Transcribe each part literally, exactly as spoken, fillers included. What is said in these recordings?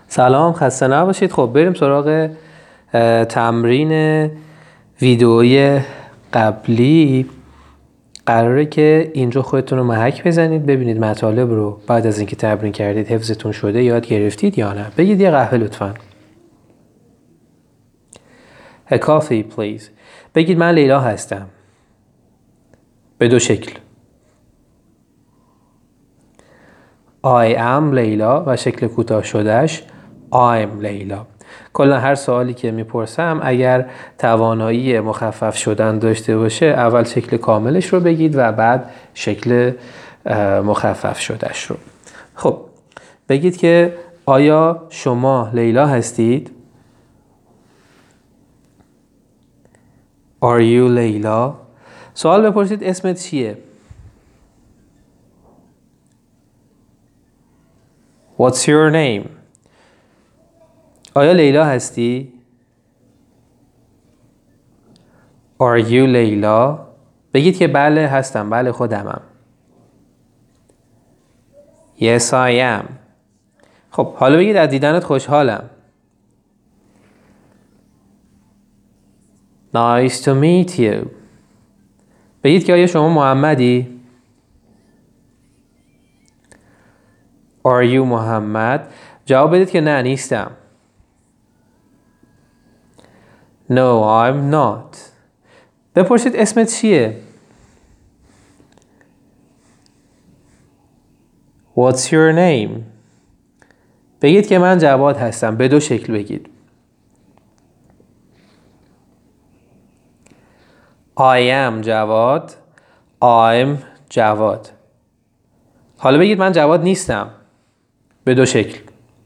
سلام، خسته نباشید. خب بریم سراغ تمرین ویدئوی قبلی. قراره که اینجا خودتون رو محک بزنید، ببینید مطالب رو بعد از اینکه تمرین کردید حفظتون شده، یاد گرفتید یا نه. بگید یه قهوه لطفاً. A coffee please. بگید من لیلا هستم. به دو شکل. I am لیلا و شکل کوتاه شدهش I'm لیلا. کلا هر سوالی که میپرسم اگر توانایی مخفف شدن داشته باشه اول شکل کاملش رو بگید و بعد شکل مخفف شدهش رو. خب بگید که آیا شما لیلا هستید؟ Are you لیلا؟ سوال بپرسید اسمت چیه؟ What's your name؟ آیا لیلا هستی؟ Are you لیلا؟ بگید که بله هستم، بله خودمم. Yes I am. خب حالا بگید از دیدنت خوشحالم. Nice to meet you. بگید که آیا شما محمدی؟ Are you محمد؟ جواب بدید که نه نیستم. No I'm not. بپرسید اسمت چیه؟ What's your name؟ بگید که من جواد هستم. به دو شکل بگید. I am جواد. I'm جواد. حالا بگید من جواد نیستم. به دو شکل.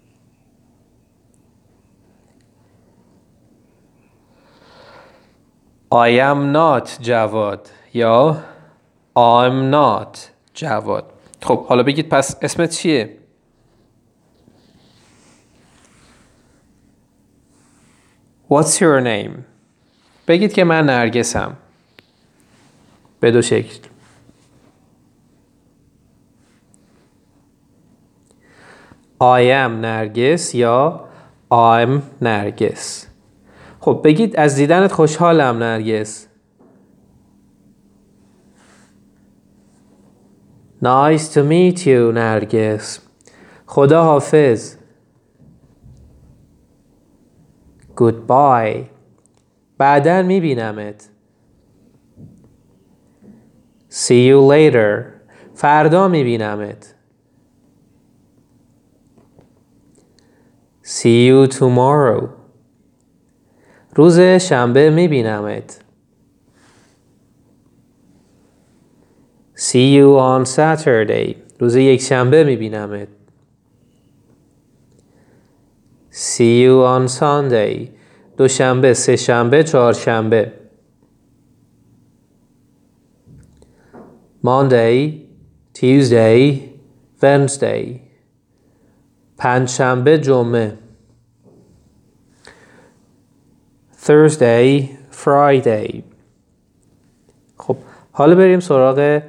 I am not جواد یا I'm not جواد. خب حالا بگید پس اسمت چیه؟ What's your name؟ بگید که من نرگسم. به دو شکل. I am نرگس یا I'm نرگس. خب بگید از دیدنت خوشحالم نرگس. Nice to meet you نرگس. خدا حافظ. Goodbye. بعداً میبینمت. See you later. فردا میبینمت. See you tomorrow. روز شنبه میبینمت. See you on Saturday. روز یک شنبه میبینمت. See you on Sunday. دوشنبه، سه شنبه، چهارشنبه. Monday, Tuesday, Wednesday. پنجشنبه، جمعه. Thursday, Friday. خب حالا بریم سراغ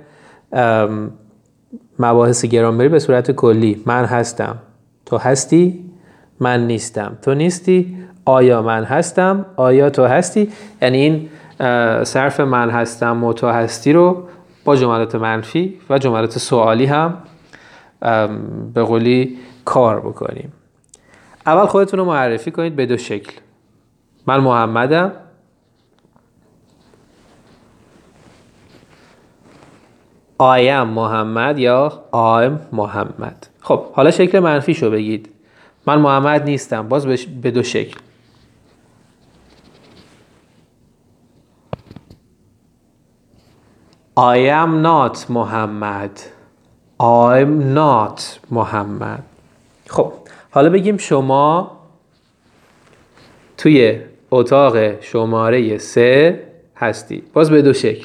مباحث گرامری به صورت کلی. من هستم. تو هستی؟ من نیستم. تو نیستی؟ آیا من هستم؟ آیا تو هستی؟ یعنی این صرف من هستم و تو هستی رو با جملات منفی و جملات سوالی هم به قولی کار بکنیم. اول خودتون رو معرفی کنید به دو شکل. من محمدم. I am محمد یا I'm محمد. خب حالا شکل منفی شو بگید. من محمد نیستم. باز به دو شکل. I am not محمد. I'm not محمد. خب حالا بگیم شما توی اتاق شماره سه هستی. باز به دو شکل.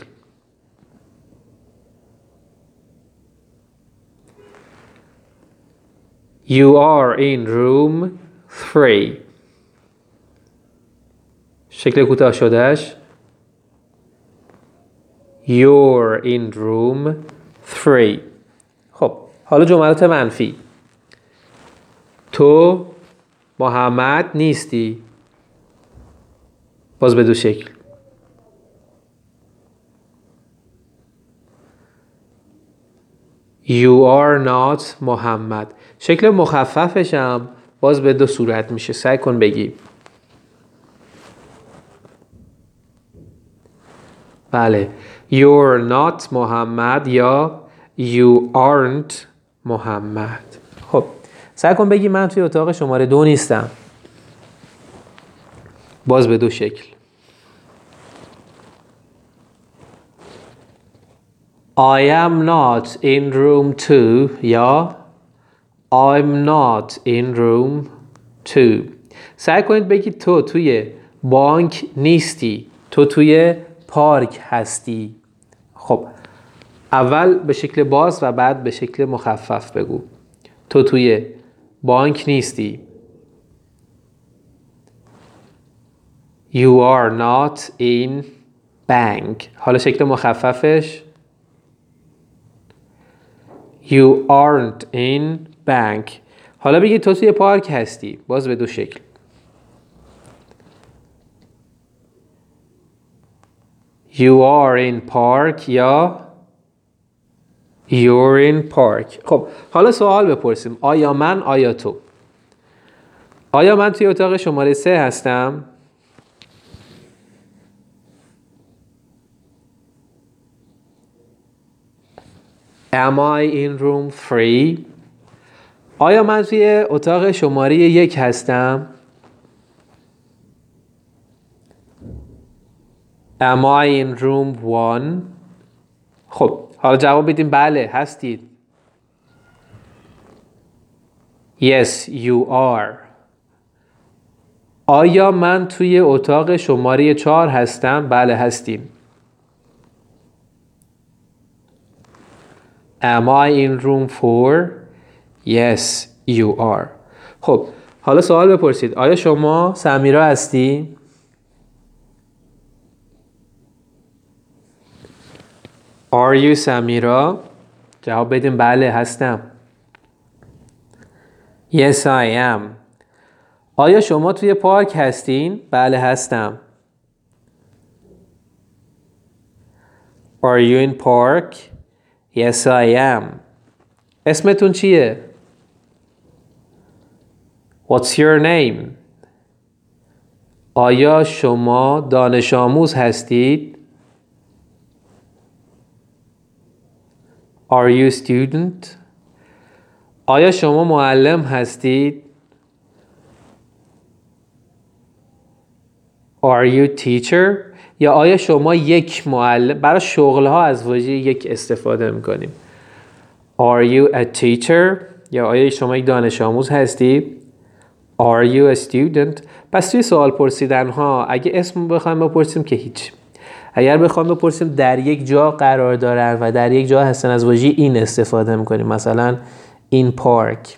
You are in room three. شکل کوتاه شدهش You're in room three. خب حالا جملات منفی. تو محمد نیستی. باز به دو شکل. You are not محمد. شکل مخففش هم باز به دو صورت میشه. سعی کن بگی. بله. You're not محمد یا You aren't محمد. خب سعی کن بگی من توی اتاق شماره دو نیستم. باز به دو شکل. I am not in room two یا I'm not in room two. سعی کنید بگید تو توی بانک نیستی. تو توی پارک هستی. خب اول به شکل باز و بعد به شکل مخفف بگو. تو توی بانک نیستی. You are not in bank. حالا شکل مخففش You aren't in bank. حالا بگید تو توی پارک هستی. باز به دو شکل. You are in park یا You're in park. خب حالا سوال بپرسیم. آیا من آیا تو؟ آیا من توی اتاق شماره سه هستم؟ Am I in room three? آیا من توی اتاق شماره یک هستم؟ Am I in room one? خب حالا جواب بدیم بله هستید. Yes you are. آیا من توی اتاق شماره چهار هستم؟ بله هستیم. Am I in room four? Yes you are. خب حالا سوال بپرسید. آیا شما سمیرا هستی؟ Are you سمیرا؟ جواب بدیم بله هستم. Yes I am. آیا شما توی پارک هستین؟ بله هستم. Are you in park? Yes I am. اسمتون چیه؟ What's your name? آیا شما دانش آموز هستید؟ Are you a student? آیا شما معلم هستید؟ Are you a teacher? یا آیا شما یک معلم؟ برای شغل ها از واژه یک استفاده میکنیم. Are you a teacher? یا آیا شما یک دانش آموز هستی؟ Are you a student? پس توی سوال پرسیدن ها اگه اسم بخوایم بپرسیم که هیچ. اگر بخوایم بپرسیم در یک جا قرار دارن و در یک جا هستن از واژه این استفاده میکنیم. مثلا in park.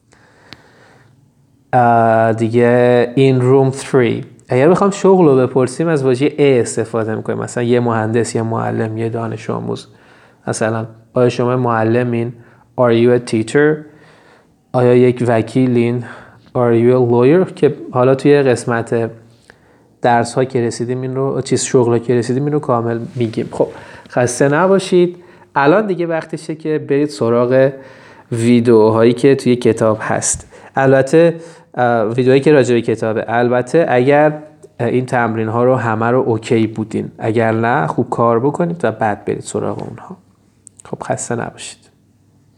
دیگه in room three. اگر بخوام شغل رو بپرسیم از واژه ا استفاده میکنیم. مثلا یه مهندس، یه معلم، یه دانش آموز. مثلا آیا شما معلمین؟ Are you a teacher? آیا یک وکیلین؟ Are you a lawyer؟ که حالا توی قسمت درس ها که رسیدیم این رو چیز شغل ها که رسیدیم این رو کامل میگیم. خب خسته نباشید. الان دیگه وقتشه که برید سراغ ویدیوهایی که توی کتاب هست. البته ویدیوهایی که راجع به کتابه. البته اگر این تمرین ها رو همه رو اوکی بودین، اگر نه خوب کار بکنید و بعد برید سراغ اونها. خب خسته نباشید.